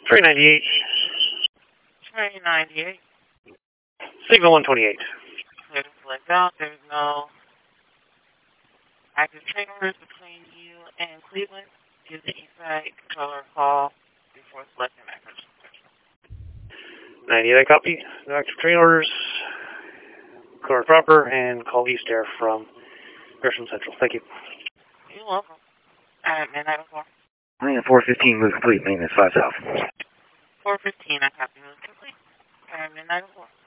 Train 98. Train 98. Signal 128. Clear to select out. There's no active triggers between you and Cleveland. Give the eSite controller a call before selecting active. 98, I copy. No active train orders. Car proper, and call East Air from Gresham Central. Thank you. You're welcome. Midnight 04. Land 415, move complete, maintenance 5 south. 415, I copy. Move complete. Midnight 04.